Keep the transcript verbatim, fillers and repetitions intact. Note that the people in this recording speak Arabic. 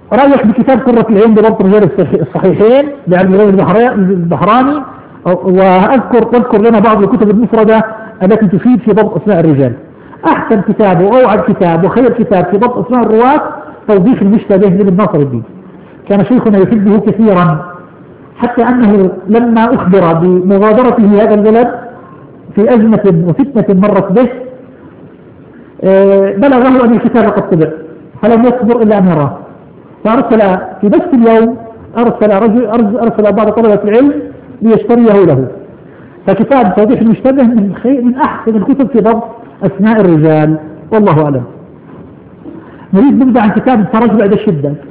رايح بكتاب قرة العين بضبط رجال الصحيحين لعلم البحراني، وأذكر واذكر لنا بعض الكتب المفردة التي تفيد في ضبط أسماء الرجال. أحسن كتاب وأوعد كتاب وخير كتاب في ضبط أسماء الرواة توضيح المشتبه لابن ناصر الدين، كان شيخنا يحبه كثيرا، حتى أنه لما أخبر بمغادرته هذا البلد في أزمة وفتنة مرت به بلغه أن الكتاب قد طبع فلم يصبر إلا أن يراه، فأرسل في نفس اليوم أرسل رجل أرسل بعض طلبة العلم ليشتريه له. فكتاب توضيح المشتبه من خير من أحسن الكتب في ضبط أسماء الرجال، والله أعلم. نريد نبدأ عن كتاب الفرج بعد الشدة.